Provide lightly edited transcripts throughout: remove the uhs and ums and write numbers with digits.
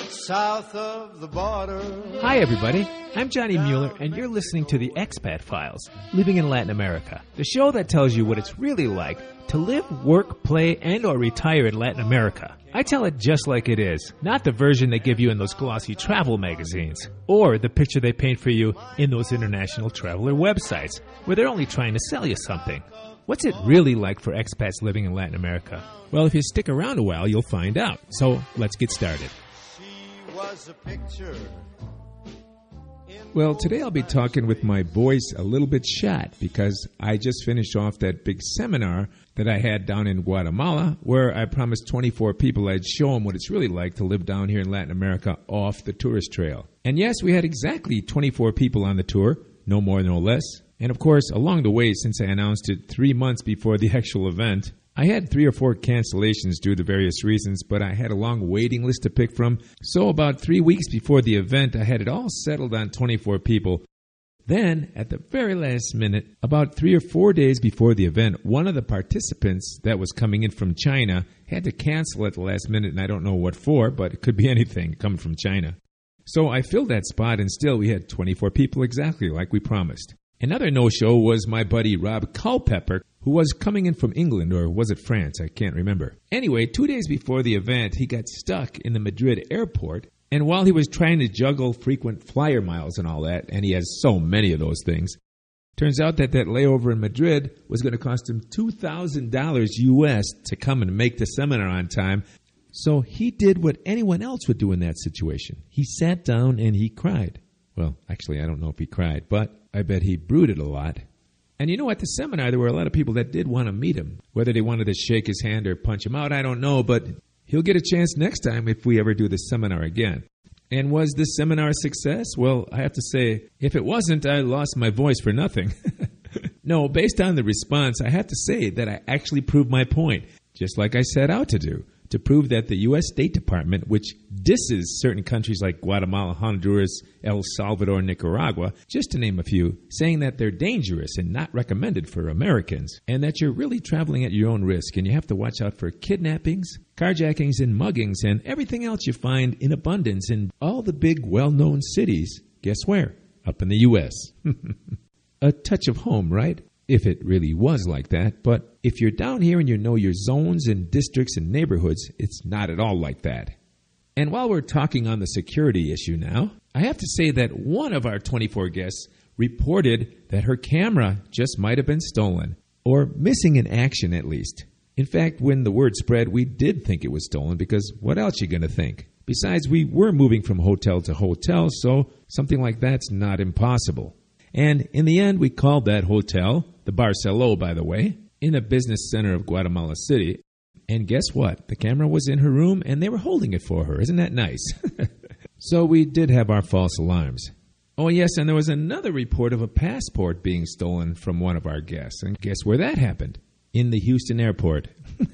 south of the border. Hi, everybody. I'm Johnny Mueller, and you're listening to the Expat Files, Living in Latin America, the show that tells you what it's really like to live, work, play, and or retire in Latin America. I tell it just like it is, not the version they give you in those glossy travel magazines, or the picture they paint for you in those international traveler websites, where they're only trying to sell you something. What's it really like for expats living in Latin America? Well, if you stick around a while, you'll find out. So, let's get started. She was a picture. Well, today I'll be talking with my voice a little bit shot because I just finished off that big seminar that I had down in Guatemala where I promised 24 people I'd show them what it's really like to live down here in Latin America off the tourist trail. And yes, we had exactly 24 people on the tour, no more, no less. And of course, along the way, since I announced it 3 months before the actual event, I had 3 or 4 cancellations due to various reasons, but I had a long waiting list to pick from. So about 3 weeks before the event, I had it all settled on 24 people. Then, at the very last minute, about 3 or 4 days before the event, one of the participants that was coming in from China had to cancel at the last minute, and I don't know what for, but it could be anything coming from China. So I filled that spot, and still we had 24 people exactly like we promised. Another no-show was my buddy Rob Culpepper, who was coming in from England, or was it France? I can't remember. Anyway, 2 days before the event, he got stuck in the Madrid airport, and while he was trying to juggle frequent flyer miles and all that, and he has so many of those things, turns out that layover in Madrid was going to cost him $2,000 US to come and make the seminar on time. So he did what anyone else would do in that situation. He sat down and he cried. Well, actually, I don't know if he cried, but I bet he brooded a lot. And you know, at the seminar, there were a lot of people that did want to meet him. Whether they wanted to shake his hand or punch him out, I don't know, but he'll get a chance next time if we ever do the seminar again. And was this seminar a success? Well, I have to say, if it wasn't, I lost my voice for nothing. No, based on the response, I have to say that I actually proved my point, just like I set out to do, to prove that the U.S. State Department, which disses certain countries like Guatemala, Honduras, El Salvador, Nicaragua, just to name a few, saying that they're dangerous and not recommended for Americans, and that you're really traveling at your own risk, and you have to watch out for kidnappings, carjackings, and muggings, and everything else you find in abundance in all the big, well-known cities. Guess where? Up in the U.S. A touch of home, right? If it really was like that, but if you're down here and you know your zones and districts and neighborhoods, it's not at all like that. And while we're talking on the security issue now, I have to say that one of our 24 guests reported that her camera just might have been stolen, or missing in action at least. In fact, when the word spread, we did think it was stolen because what else are you going to think? Besides, we were moving from hotel to hotel, so something like that's not impossible. And in the end, we called that hotel, the Barceló, by the way, in a business center of Guatemala City. And guess what? The camera was in her room, and they were holding it for her. Isn't that nice? So we did have our false alarms. Oh, yes, and there was another report of a passport being stolen from one of our guests. And guess where that happened? In the Houston airport.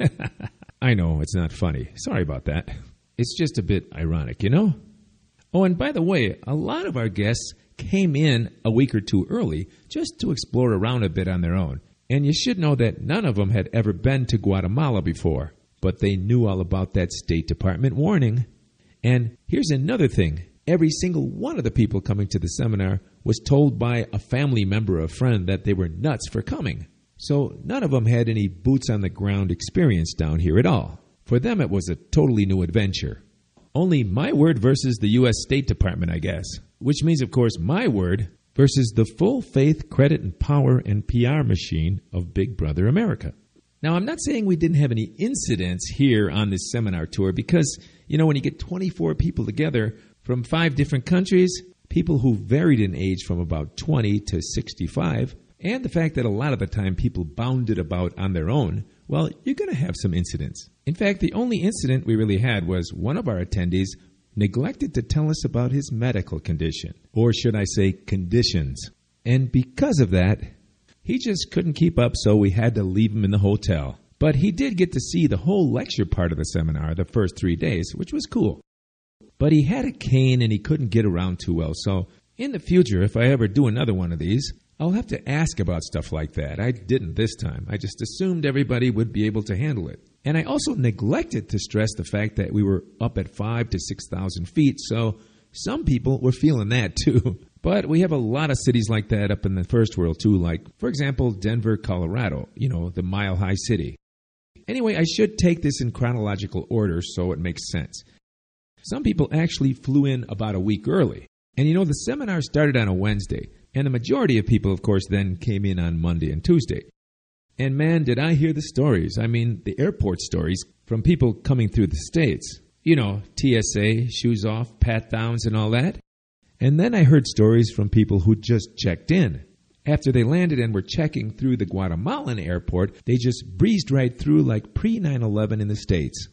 I know, it's not funny. Sorry about that. It's just a bit ironic, you know? Oh, and by the way, a lot of our guests came in a week or two early just to explore around a bit on their own. And you should know that none of them had ever been to Guatemala before, but they knew all about that State Department warning. And here's another thing. Every single one of the people coming to the seminar was told by a family member or a friend that they were nuts for coming. So none of them had any boots-on-the-ground experience down here at all. For them, it was a totally new adventure. Only my word versus the U.S. State Department, I guess. Which means, of course, my word versus the full faith, credit, and power and PR machine of Big Brother America. Now, I'm not saying we didn't have any incidents here on this seminar tour because, you know, when you get 24 people together from 5 different countries, people who varied in age from about 20 to 65, and the fact that a lot of the time people bounded about on their own, well, you're going to have some incidents. In fact, the only incident we really had was one of our attendees neglected to tell us about his medical condition, or should I say conditions. And because of that, he just couldn't keep up, so we had to leave him in the hotel. But he did get to see the whole lecture part of the seminar the first 3 days, which was cool. But he had a cane and he couldn't get around too well, so in the future, if I ever do another one of these, I'll have to ask about stuff like that. I didn't this time. I just assumed everybody would be able to handle it. And I also neglected to stress the fact that we were up at 5,000 to 6,000 feet, so some people were feeling that too. But we have a lot of cities like that up in the first world too, like, for example, Denver, Colorado, the mile-high city. Anyway, I should take this in chronological order so it makes sense. Some people actually flew in about a week early. And the seminar started on a Wednesday, and the majority of people, of course, then came in on Monday and Tuesday. And man, did I hear the stories. I mean, the airport stories from people coming through the States. TSA, shoes off, pat downs and all that. And then I heard stories from people who just checked in. After they landed and were checking through the Guatemalan airport, they just breezed right through like pre-9/11 in the States.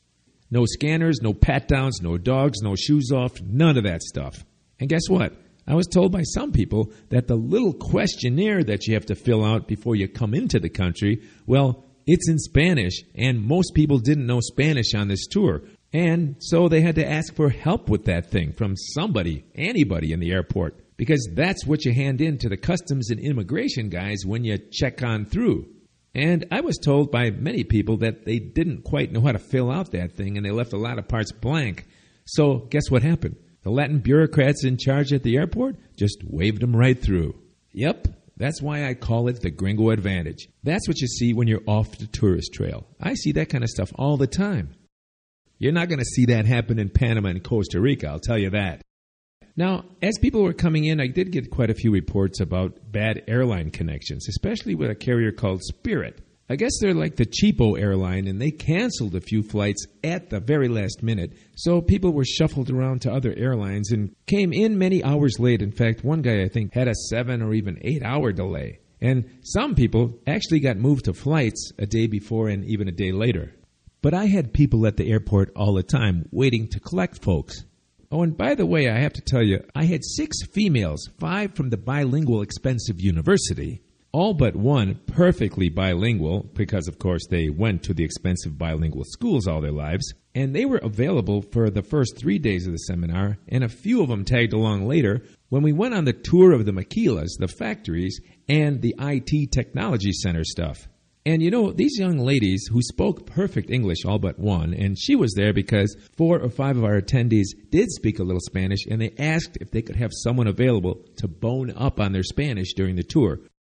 No scanners, no pat downs, no dogs, no shoes off, none of that stuff. And guess what? I was told by some people that the little questionnaire that you have to fill out before you come into the country, well, it's in Spanish, and most people didn't know Spanish on this tour. And so they had to ask for help with that thing from somebody, anybody in the airport, because that's what you hand in to the customs and immigration guys when you check on through. And I was told by many people that they didn't quite know how to fill out that thing, and they left a lot of parts blank. So guess what happened? The Latin bureaucrats in charge at the airport just waved them right through. Yep, that's why I call it the Gringo Advantage. That's what you see when you're off the tourist trail. I see that kind of stuff all the time. You're not going to see that happen in Panama and Costa Rica, I'll tell you that. Now, as people were coming in, I did get quite a few reports about bad airline connections, especially with a carrier called Spirit. I guess they're like the cheapo airline, and they canceled a few flights at the very last minute, so people were shuffled around to other airlines and came in many hours late. In fact, one guy, I think, had a 7 or even 8 hour delay. And some people actually got moved to flights a day before and even a day later. But I had people at the airport all the time waiting to collect folks. Oh, and by the way, I have to tell you, I had 6 females, 5 from the bilingual expensive university, all but one perfectly bilingual, because of course they went to the expensive bilingual schools all their lives, and they were available for the first 3 days of the seminar, and a few of them tagged along later when we went on the tour of the maquilas, the factories, and the IT technology center stuff. And these young ladies who spoke perfect English, all but one, and she was there because 4 or 5 of our attendees did speak a little Spanish, and they asked if they could have someone available to bone up on their Spanish during the tour.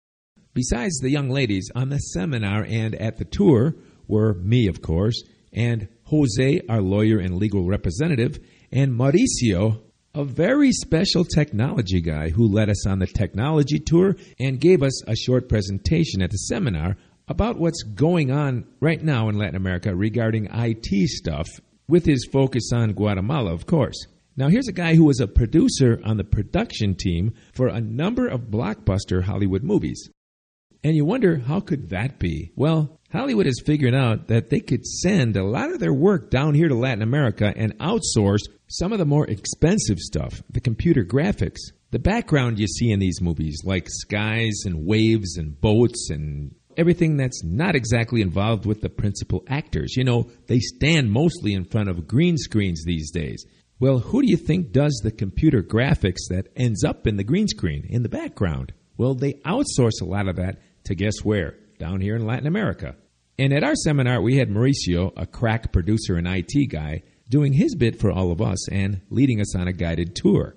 Besides the young ladies, on the seminar and at the tour were me, of course, and Jose, our lawyer and legal representative, and Mauricio, a very special technology guy who led us on the technology tour and gave us a short presentation at the seminar about what's going on right now in Latin America regarding IT stuff, with his focus on Guatemala, of course. Now, here's a guy who was a producer on the production team for a number of blockbuster Hollywood movies. And you wonder, how could that be? Well, Hollywood has figured out that they could send a lot of their work down here to Latin America and outsource some of the more expensive stuff, the computer graphics. The background you see in these movies, like skies and waves and boats and everything that's not exactly involved with the principal actors. They stand mostly in front of green screens these days. Well, who do you think does the computer graphics that ends up in the green screen, in the background? Well, they outsource a lot of that to guess where? Down here in Latin America. And at our seminar, we had Mauricio, a crack producer and IT guy, doing his bit for all of us and leading us on a guided tour.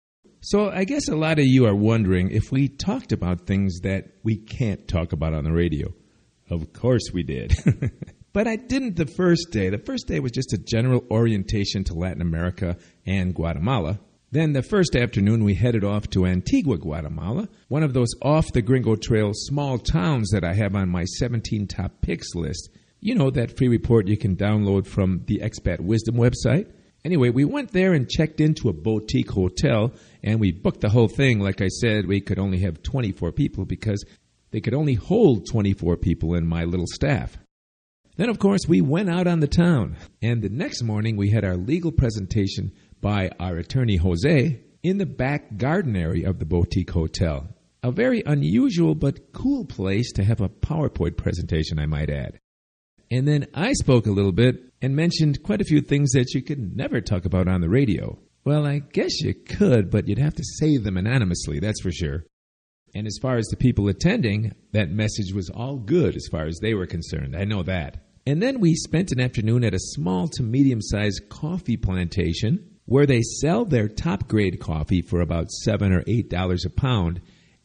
So I guess a lot of you are wondering if we talked about things that we can't talk about on the radio. Of course we did. But I didn't the first day. The first day was just a general orientation to Latin America and Guatemala. Then the first afternoon, we headed off to Antigua, Guatemala, one of those off-the-Gringo Trail small towns that I have on my 17 top picks list. That free report you can download from the Expat Wisdom website. Anyway, we went there and checked into a boutique hotel, and we booked the whole thing. Like I said, we could only have 24 people because they could only hold 24 people in my little staff. Then, of course, we went out on the town, and the next morning we had our legal presentation by our attorney, Jose, in the back garden area of the boutique hotel. A very unusual but cool place to have a PowerPoint presentation, I might add. And then I spoke a little bit and mentioned quite a few things that you could never talk about on the radio. Well, I guess you could, but you'd have to say them anonymously, that's for sure. And as far as the people attending, that message was all good as far as they were concerned. I know that. And then we spent an afternoon at a small to medium-sized coffee plantation where they sell their top-grade coffee for about $7 or $8 a pound,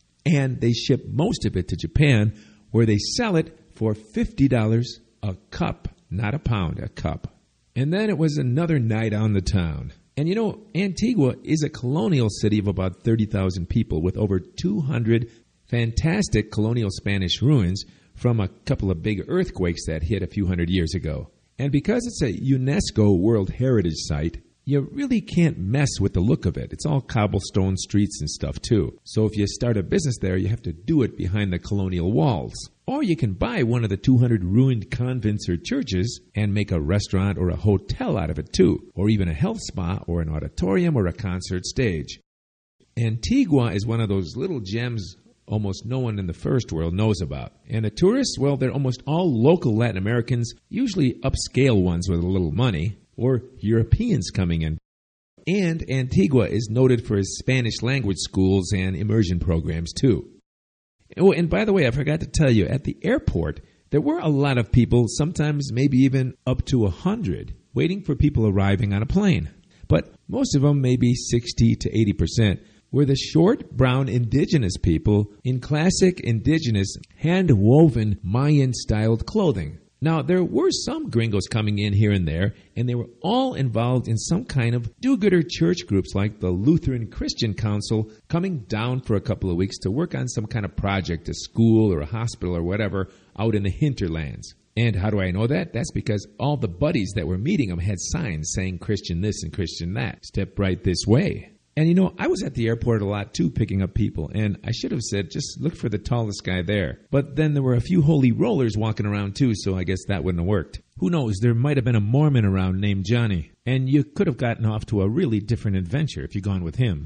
and they ship most of it to Japan, where they sell it for $50 a cup, not a pound, a cup. And then it was another night on the town. And you know, Antigua is a colonial city of about 30,000 people with over 200 fantastic colonial Spanish ruins from a couple of big earthquakes that hit a few hundred years ago. And because it's a UNESCO World Heritage Site, you really can't mess with the look of it. It's all cobblestone streets and stuff, too. So if you start a business there, you have to do it behind the colonial walls. Or you can buy one of the 200 ruined convents or churches and make a restaurant or a hotel out of it, too. Or even a health spa or an auditorium or a concert stage. Antigua is one of those little gems almost no one in the first world knows about. And the tourists, well, they're almost all local Latin Americans, usually upscale ones with a little money, or Europeans coming in. And Antigua is noted for its Spanish language schools and immersion programs, too. Oh, and by the way, I forgot to tell you, at the airport, there were a lot of people, sometimes maybe even up to 100, waiting for people arriving on a plane. But most of them, maybe 60 to 80%, were the short, brown indigenous people in classic indigenous, hand-woven Mayan-styled clothing. Now, there were some gringos coming in here and there, and they were all involved in some kind of do-gooder church groups like the Lutheran Christian Council coming down for a couple of weeks to work on some kind of project, a school or a hospital or whatever, out in the hinterlands. And how do I know that? That's because all the buddies that were meeting them had signs saying Christian this and Christian that. Step right this way. And you know, I was at the airport a lot too picking up people, and I should have said, just look for the tallest guy there. But then there were a few holy rollers walking around too, so I guess that wouldn't have worked. Who knows, there might have been a Mormon around named Johnny, and you could have gotten off to a really different adventure if you'd gone with him.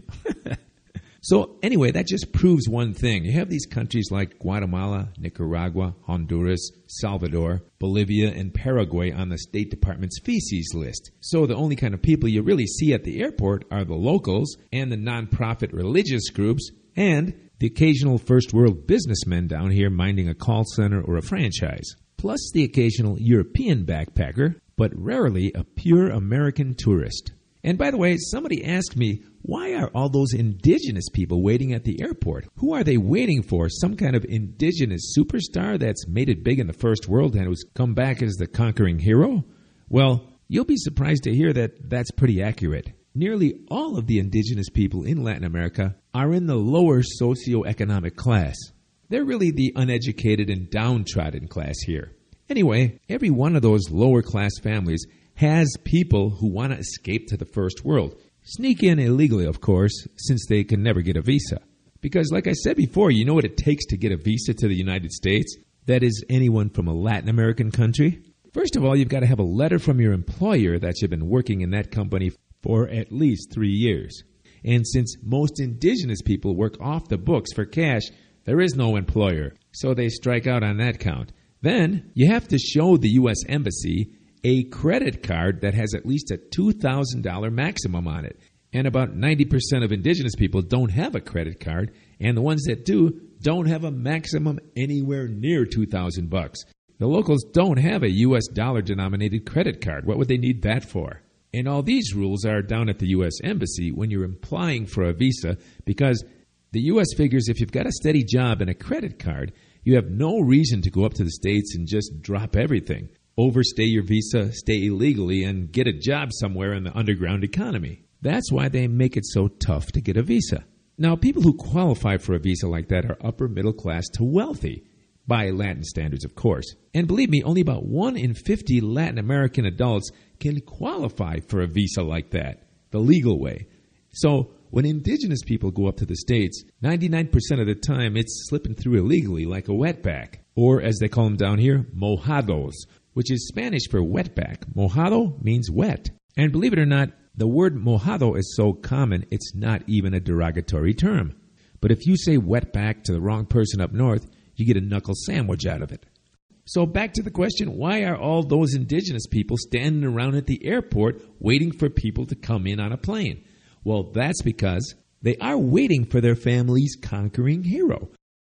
So anyway, that just proves one thing. You have these countries like Guatemala, Nicaragua, Honduras, Salvador, Bolivia, and Paraguay on the State Department's feces list. So the only kind of people you really see at the airport are the locals and the nonprofit religious groups and the occasional first world businessmen down here minding a call center or a franchise. Plus the occasional European backpacker, but rarely a pure American tourist. And by the way, somebody asked me, why are all those indigenous people waiting at the airport? Who are they waiting for? Some kind of indigenous superstar that's made it big in the first world and who's come back as the conquering hero? Well, you'll be surprised to hear that that's pretty accurate. Nearly all of the indigenous people in Latin America are in the lower socioeconomic class. They're really the uneducated and downtrodden class here. Anyway, every one of those lower class families has people who want to escape to the first world. Sneak in illegally, of course, since they can never get a visa. Because like I said before, you know what it takes to get a visa to the United States? That is, anyone from a Latin American country. First of all, you've got to have a letter from your employer that you've been working in that company for at least 3 years. And since most indigenous people work off the books for cash, there is no employer. So they strike out on that count. Then you have to show the U.S. Embassy a credit card that has at least a $2,000 maximum on it. And about 90% of indigenous people don't have a credit card, and the ones that do don't have a maximum anywhere near $2,000. The locals don't have a U.S. dollar-denominated credit card. What would they need that for? And all these rules are down at the U.S. Embassy when you're applying for a visa, because the U.S. figures if you've got a steady job and a credit card, you have no reason to go up to the States and just drop everything. Overstay your visa, stay illegally, and get a job somewhere in the underground economy. That's why they make it so tough to get a visa. Now, people who qualify for a visa like that are upper middle class to wealthy, by Latin standards, of course. And believe me, only about 1 in 50 Latin American adults can qualify for a visa like that, the legal way. So when indigenous people go up to the States, 99% of the time it's slipping through illegally like a wetback, or as they call them down here, mojados, which is Spanish for wetback. Mojado means wet. And believe it or not, the word mojado is so common, it's not even a derogatory term. But if you say wetback to the wrong person up north, you get a knuckle sandwich out of it. So back to the question, why are all those indigenous people standing around at the airport waiting for people to come in on a plane? Well, that's because they are waiting for their family's conquering hero.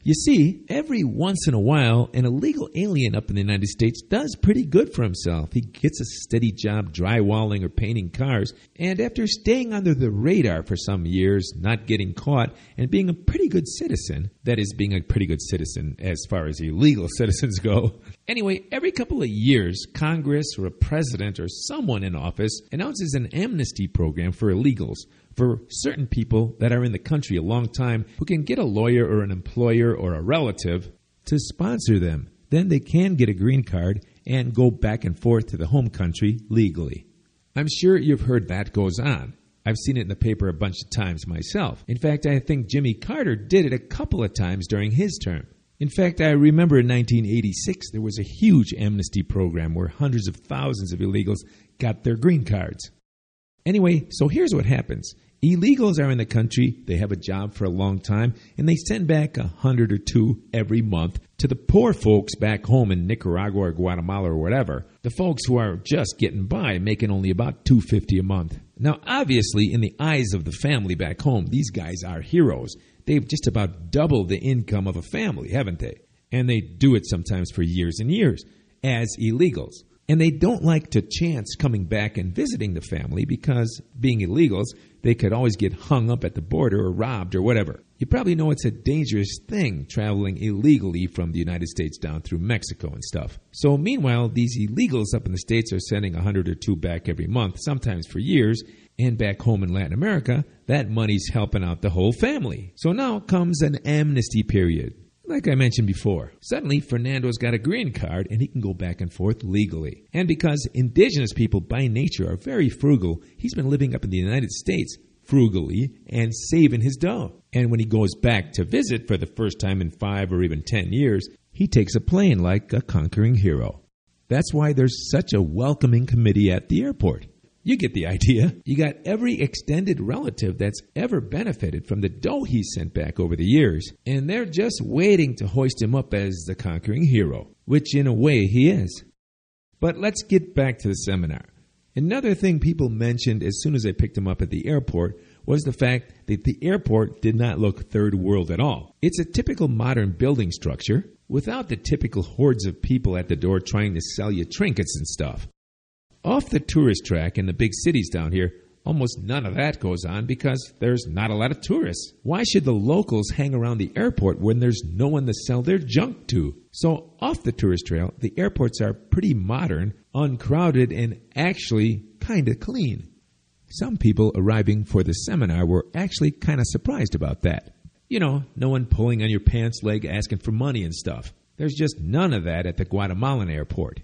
You see, every once in a while, an illegal alien up in the United States does pretty good for himself. He gets a steady job drywalling or painting cars, and after staying under the radar for some years, not getting caught, and being a pretty good citizen, that is, being a pretty good citizen as far as illegal citizens go. Anyway, every couple of years, Congress or a president or someone in office announces an amnesty program for illegals, for certain people that are in the country a long time who can get a lawyer or an employer or a relative to sponsor them. Then they can get a green card and go back and forth to the home country legally. I'm sure you've heard that goes on. I've seen it in the paper a bunch of times myself. In fact, I think Jimmy Carter did it a couple of times during his term. In fact, I remember in 1986 there was a huge amnesty program where hundreds of thousands of illegals got their green cards. Anyway, so here's what happens. Illegals are in the country, they have a job for a long time, and they send back 100 or 2 every month to the poor folks back home in Nicaragua or Guatemala or whatever, the folks who are just getting by, making only about $250 a month. Now, obviously, in the eyes of the family back home, these guys are heroes. They've just about doubled the income of a family, haven't they? And they do it sometimes for years and years as illegals. And they don't like to chance coming back and visiting the family because, being illegals, they could always get hung up at the border or robbed or whatever. You probably know it's a dangerous thing traveling illegally from the United States down through Mexico and stuff. So meanwhile, these illegals up in the States are sending 100 or 2 back every month, sometimes for years, and back home in Latin America, that money's helping out the whole family. So now comes an amnesty period. Like I mentioned before, suddenly Fernando's got a green card and he can go back and forth legally. And because indigenous people by nature are very frugal, he's been living up in the United States frugally and saving his dough. And when he goes back to visit for the first time in 5 or even 10 years, he takes a plane like a conquering hero. That's why there's such a welcoming committee at the airport. You get the idea. You got every extended relative that's ever benefited from the dough he sent back over the years, and they're just waiting to hoist him up as the conquering hero, which in a way he is. But let's get back to the seminar. Another thing people mentioned as soon as I picked him up at the airport was the fact that the airport did not look third world at all. It's a typical modern building structure without the typical hordes of people at the door trying to sell you trinkets and stuff. Off the tourist track in the big cities down here, almost none of that goes on because there's not a lot of tourists. Why should the locals hang around the airport when there's no one to sell their junk to? So off the tourist trail, the airports are pretty modern, uncrowded, and actually kind of clean. Some people arriving for the seminar were actually kind of surprised about that. You know, no one pulling on your pants leg asking for money and stuff. There's just none of that at the Guatemalan airport.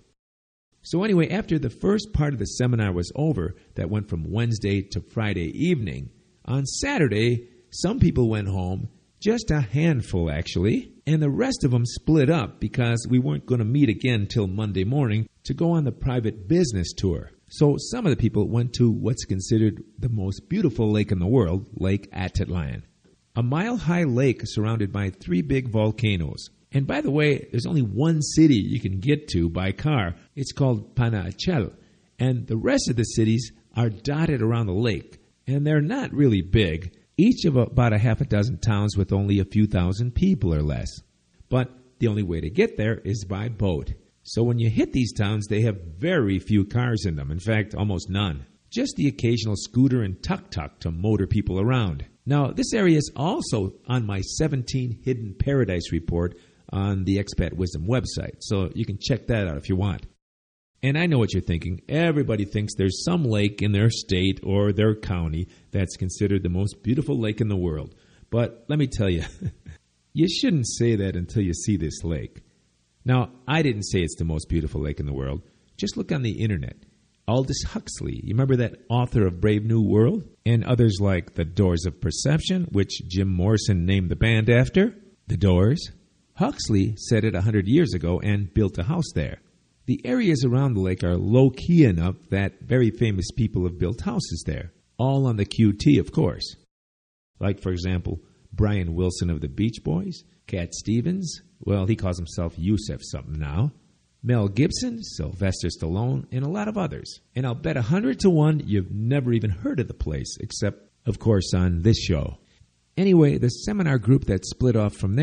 So anyway, after the first part of the seminar was over, that went from Wednesday to Friday evening, on Saturday, some people went home, just a handful actually, and the rest of them split up because we weren't going to meet again till Monday morning to go on the private business tour. So some of the people went to what's considered the most beautiful lake in the world, Lake Atitlan. A mile-high lake surrounded by 3 big volcanoes. And by the way, there's only one city you can get to by car. It's called Panajachel. And the rest of the cities are dotted around the lake. And they're not really big, each of about a half a dozen towns with only a few thousand people or less. But the only way to get there is by boat. So when you hit these towns, they have very few cars in them. In fact, almost none. Just the occasional scooter and tuk-tuk to motor people around. Now, this area is also on my 17 Hidden Paradise report on the Expat Wisdom website, so you can check that out if you want. And I know what you're thinking. Everybody thinks there's some lake in their state or their county that's considered the most beautiful lake in the world. But let me tell you, you shouldn't say that until you see this lake. Now, I didn't say it's the most beautiful lake in the world. Just look on the internet. Aldous Huxley, you remember that author of Brave New World? And others like The Doors of Perception, which Jim Morrison named the band after, The Doors. Huxley said it 100 years ago and built a house there. The areas around the lake are low-key enough that very famous people have built houses there, all on the QT, of course. Like, for example, Brian Wilson of the Beach Boys, Cat Stevens, well, he calls himself Yusef something now, Mel Gibson, Sylvester Stallone, and a lot of others. And I'll bet 100 to 1 you've never even heard of the place, except, of course, on this show. Anyway, the seminar group that split off from there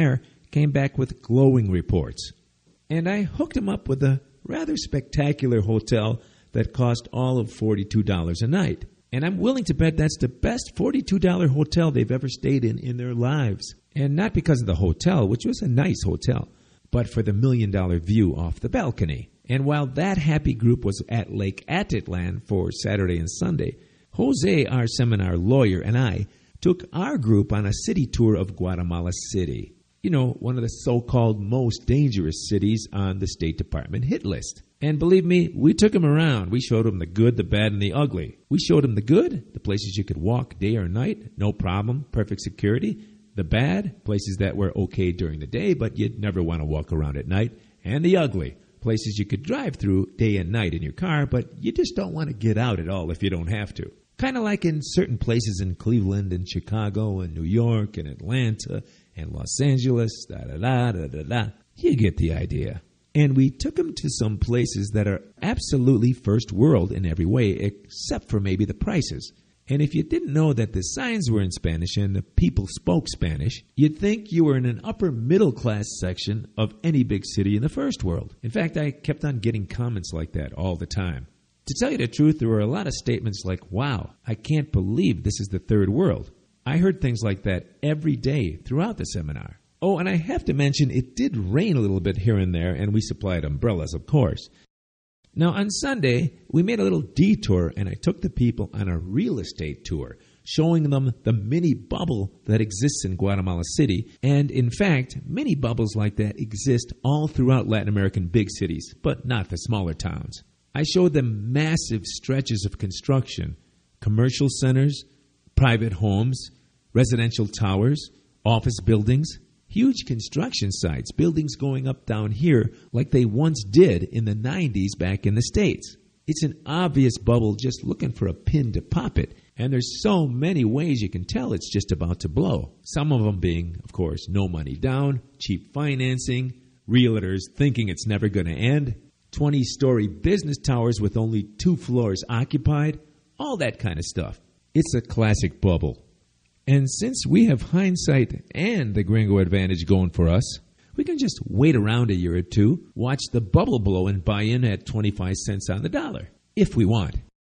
came back with glowing reports. And I hooked him up with a rather spectacular hotel that cost all of $42 a night. And I'm willing to bet that's the best $42 hotel they've ever stayed in their lives. And not because of the hotel, which was a nice hotel, but for the $1 million view off the balcony. And while that happy group was at Lake Atitlan for Saturday and Sunday, Jose, our seminar lawyer, and I took our group on a city tour of Guatemala City. You know, one of the so-called most dangerous cities on the State Department hit list. And believe me, we took them around. We showed them the good, the bad, and the ugly. We showed them the good, the places you could walk day or night, no problem, perfect security. The bad, places that were okay during the day, but you'd never want to walk around at night. And the ugly, places you could drive through day and night in your car, but you just don't want to get out at all if you don't have to. Kind of like in certain places in Cleveland and Chicago and New York and Atlanta and Los Angeles, da-da-da-da-da-da. You get the idea. And we took them to some places that are absolutely first world in every way, except for maybe the prices. And if you didn't know that the signs were in Spanish and the people spoke Spanish, you'd think you were in an upper middle class section of any big city in the first world. In fact, I kept on getting comments like that all the time. To tell you the truth, there were a lot of statements like, wow, I can't believe this is the third world. I heard things like that every day throughout the seminar. Oh, and I have to mention, it did rain a little bit here and there, and we supplied umbrellas, of course. Now, on Sunday, we made a little detour, and I took the people on a real estate tour, showing them the mini bubble that exists in Guatemala City. And, in fact, mini bubbles like that exist all throughout Latin American big cities, but not the smaller towns. I showed them massive stretches of construction, commercial centers, private homes, residential towers, office buildings, huge construction sites, buildings going up down here like they once did in the 90s back in the States. It's an obvious bubble just looking for a pin to pop it, and there's so many ways you can tell it's just about to blow. Some of them being, of course, no money down, cheap financing, realtors thinking it's never going to end, 20-story business towers with only 2 floors occupied, all that kind of stuff. It's a classic bubble. And since we have hindsight and the gringo advantage going for us, we can just wait around a year or two, watch the bubble blow and buy in at 25 cents on the dollar, if we want.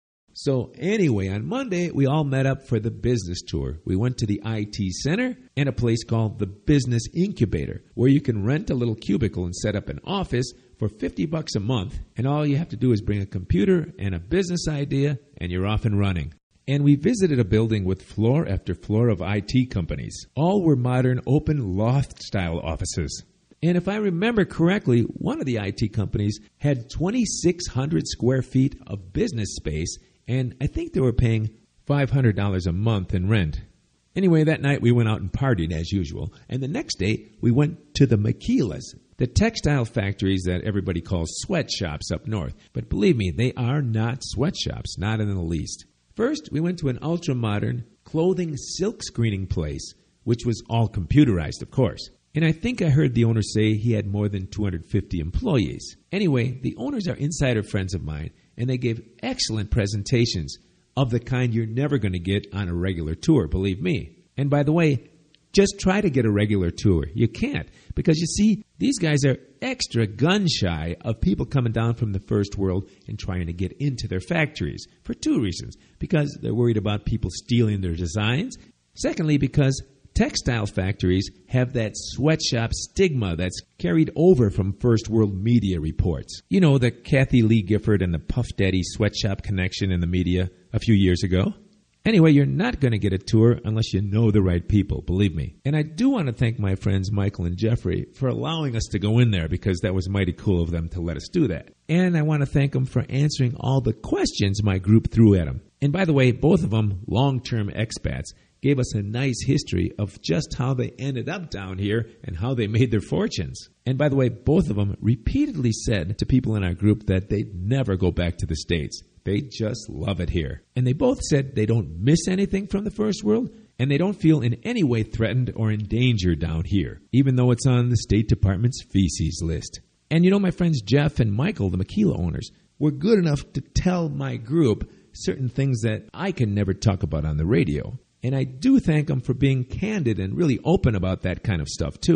So anyway, on Monday, we all met up for the business tour. We went to the IT Center and a place called the Business Incubator, where you can rent a little cubicle and set up an office for $50 a month, and all you have to do is bring a computer and a business idea, and you're off and running. And we visited a building with floor after floor of IT companies. All were modern, open, loft-style offices. And if I remember correctly, one of the IT companies had 2,600 square feet of business space, and I think they were paying $500 a month in rent. Anyway, that night we went out and partied as usual, and the next day we went to the maquilas, the textile factories that everybody calls sweatshops up north. But believe me, they are not sweatshops, not in the least. First, we went to an ultra-modern clothing silk screening place, which was all computerized, of course. And I think I heard the owner say he had more than 250 employees. Anyway, the owners are insider friends of mine, and they gave excellent presentations of the kind you're never going to get on a regular tour, believe me. And by the way, just try to get a regular tour. You can't, because you see, these guys are extra gun-shy of people coming down from the first world and trying to get into their factories for 2 reasons. Because they're worried about people stealing their designs. Secondly, because textile factories have that sweatshop stigma that's carried over from first world media reports. You know, the Kathy Lee Gifford and the Puff Daddy sweatshop connection in the media a few years ago. Anyway, you're not going to get a tour unless you know the right people, believe me. And I do want to thank my friends Michael and Jeffrey for allowing us to go in there, because that was mighty cool of them to let us do that. And I want to thank them for answering all the questions my group threw at them. And by the way, both of them, long-term expats, gave us a nice history of just how they ended up down here and how they made their fortunes. And by the way, both of them repeatedly said to people in our group that they'd never go back to the States. They just love it here. And they both said they don't miss anything from the first world, and they don't feel in any way threatened or in danger down here, even though it's on the State Department's feces list. And you know, my friends Jeff and Michael, the Maquila owners, were good enough to tell my group certain things that I can never talk about on the radio. And I do thank them for being candid and really open about that kind of stuff, too.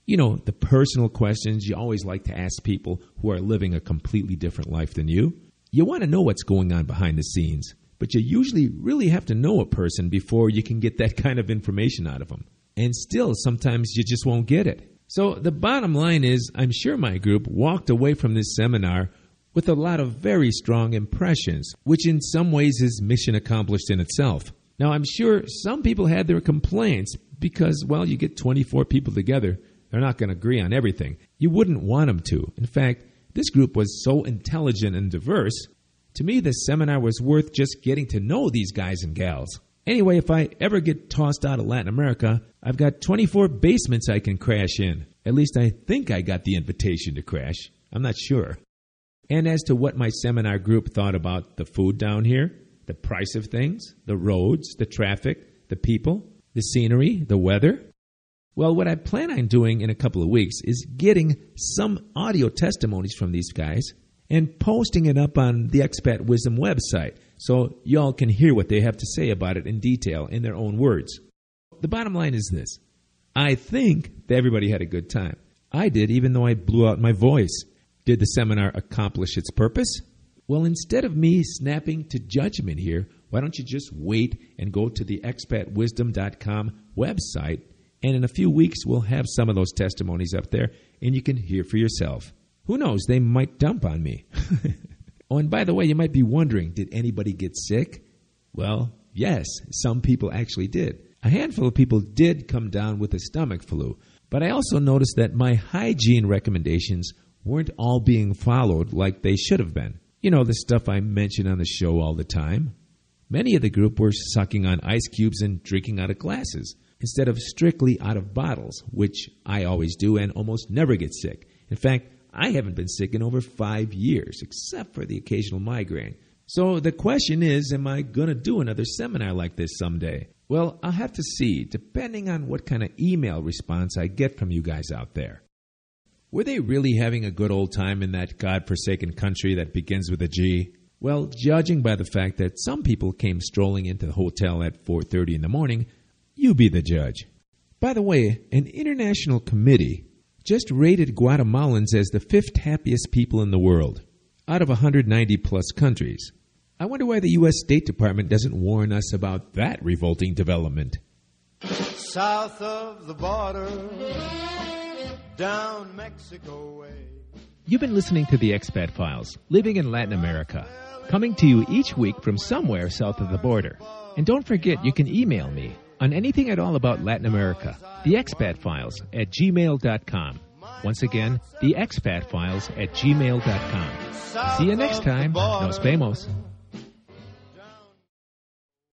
You know, the personal questions you always like to ask people who are living a completely different life than you. You want to know what's going on behind the scenes, but you usually really have to know a person before you can get that kind of information out of them. And still, sometimes you just won't get it. So the bottom line is, I'm sure my group walked away from this seminar with a lot of very strong impressions, which in some ways is mission accomplished in itself. Now, I'm sure some people had their complaints because, well, you get 24 people together. They're not going to agree on everything. You wouldn't want them to. In fact, this group was so intelligent and diverse. To me, this seminar was worth just getting to know these guys and gals. Anyway, if I ever get tossed out of Latin America, I've got 24 basements I can crash in. At least I think I got the invitation to crash. I'm not sure. And as to what my seminar group thought about the food down here, the price of things, the roads, the traffic, the people, the scenery, the weather, well, what I plan on doing in a couple of weeks is getting some audio testimonies from these guys and posting it up on the Expat Wisdom website so y'all can hear what they have to say about it in detail in their own words. The bottom line is this. I think that everybody had a good time. I did, even though I blew out my voice. Did the seminar accomplish its purpose? Well, instead of me snapping to judgment here, why don't you just wait and go to the expatwisdom.com website, and in a few weeks we'll have some of those testimonies up there, and you can hear for yourself. Who knows, they might dump on me. Oh, and by the way, you might be wondering, did anybody get sick? Well, yes, some people actually did. A handful of people did come down with a stomach flu, but I also noticed that my hygiene recommendations weren't all being followed like they should have been. You know, the stuff I mention on the show all the time. Many of the group were sucking on ice cubes and drinking out of glasses instead of strictly out of bottles, which I always do and almost never get sick. In fact, I haven't been sick in over 5 years, except for the occasional migraine. So the question is, am I going to do another seminar like this someday? Well, I'll have to see, depending on what kind of email response I get from you guys out there. Were they really having a good old time in that godforsaken country that begins with a G? Well, judging by the fact that some people came strolling into the hotel at 4:30 in the morning, you be the judge. By the way, an international committee just rated Guatemalans as the 5th happiest people in the world, out of 190-plus countries. I wonder why the U.S. State Department doesn't warn us about that revolting development. South of the border, down Mexico way. You've been listening to the Expat Files, living in Latin America, coming to you each week from somewhere south of the border. And don't forget, you can email me on anything at all about Latin America, theexpatfiles@gmail.com. Once again, theexpatfiles@gmail.com. See you next time. Nos vemos.